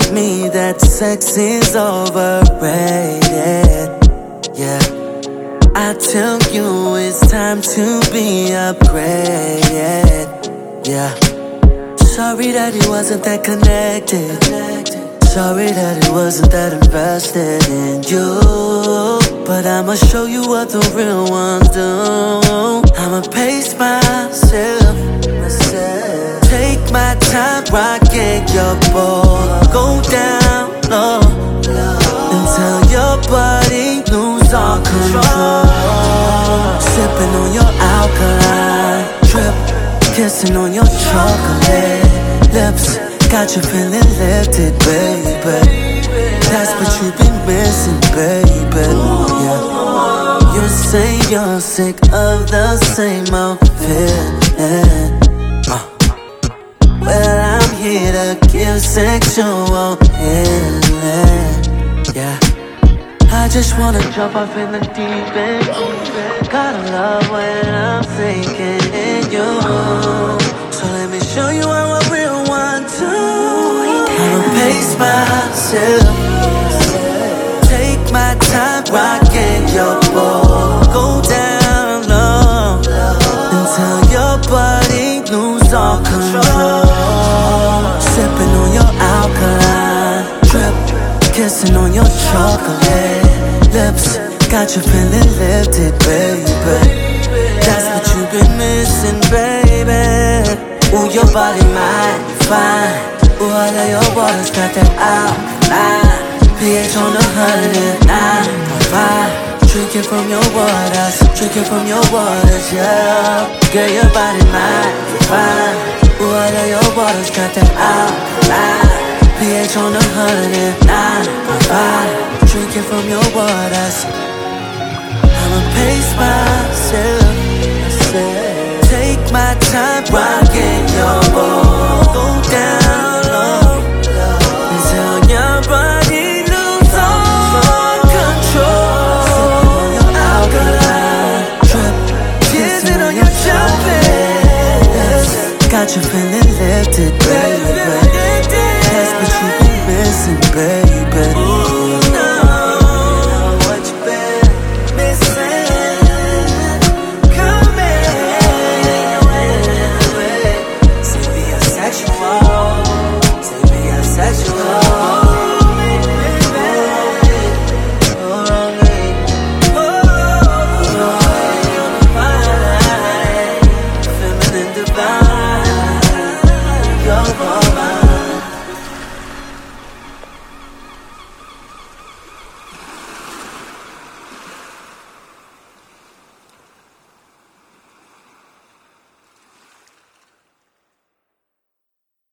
told me that sex is overrated. Yeah, I tell you it's time to be upgraded. Yeah, sorry that it wasn't that connected. Sorry that it wasn't that invested in you. But I'ma show you what the real ones do. I'ma pace myself. Take my time, rocking your ball. Go down low until your body lose all control. Sipping on your alkaline drip, kissing on your chocolate lips. Got you feeling lifted, baby. That's what you've been missing, baby. Yeah. You say you're sick of the same old feeling. Well, I'm here to give sexual healing. Yeah. I just wanna jump off in the deep end. Gotta love when I'm sinking in you. So let me show you how a real one do. I'ma pace myself. Take my time, rocking your ball. Go down low until your body lose all control. Sipping on your alkaline drip, kissing on your chocolate lips. Got you feeling lifted, baby. That's what you've been missing, baby. Ooh, your body might be fine. Ooh, all of your water's got that alkaline. pH on 109.5. Drinking from your waters, drinking from your waters, yeah. Girl, your body might be fine. Ooh, all of your water's got that alkaline. pH on 109.5. Drinking from your waters. I'ma pace myself. Take my time, rocking your ball. Go down low until your body lose all control. Sipping on your alkaline drip, kissing on your chocolate. Got you feeling